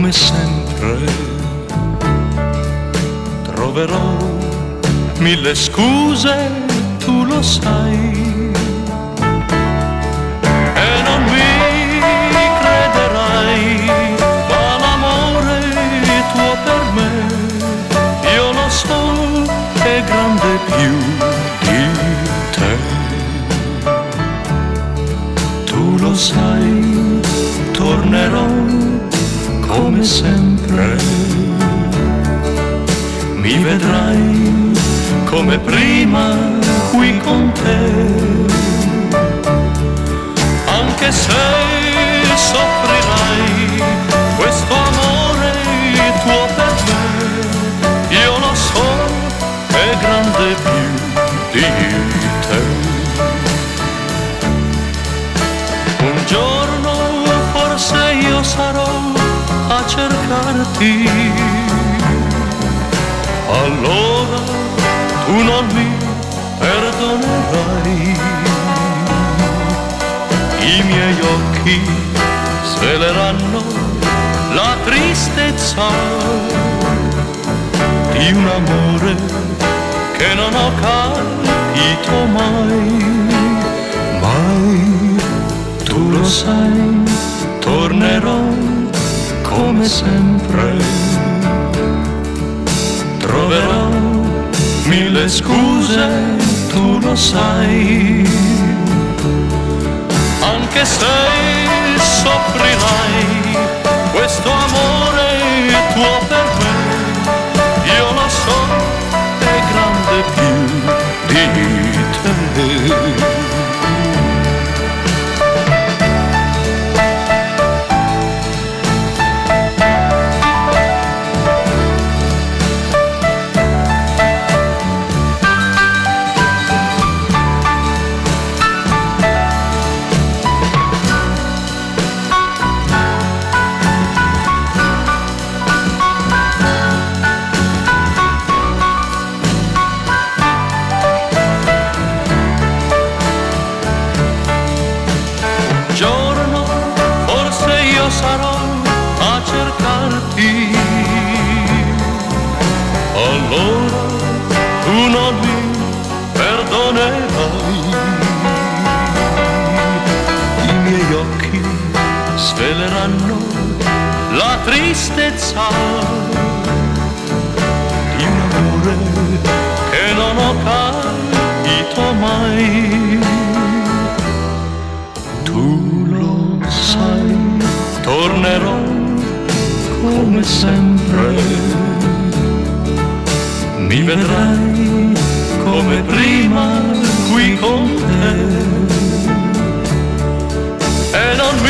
come sempre. Troverò mille scuse, tu lo sai, e non mi crederai, ma l'amore tuo per me, io lo so, è grande più di te. Tu lo sai, tornerò come sempre, mi vedrai come prima qui con te, anche se soffrirai questo amore tuo per me, io lo so, è grande più di te. Un giorno forse io sarò a cercarti, allora tu non mi perdonerai. I miei occhi sveleranno la tristezza di un amore che non ho capito mai, mai. Tu lo sai, tornerò come sempre, troverò mille scuse, tu lo sai, anche se soffrirai questo amore tuo per me, io lo so, è grande più di te. Sarò a cercarti, allora tu non mi perdonerai. I miei occhi sveleranno la tristezza di un amore che non ho capito mai. Tu lo sai, tornerò come sempre, mi vedrai come prima qui con te, e non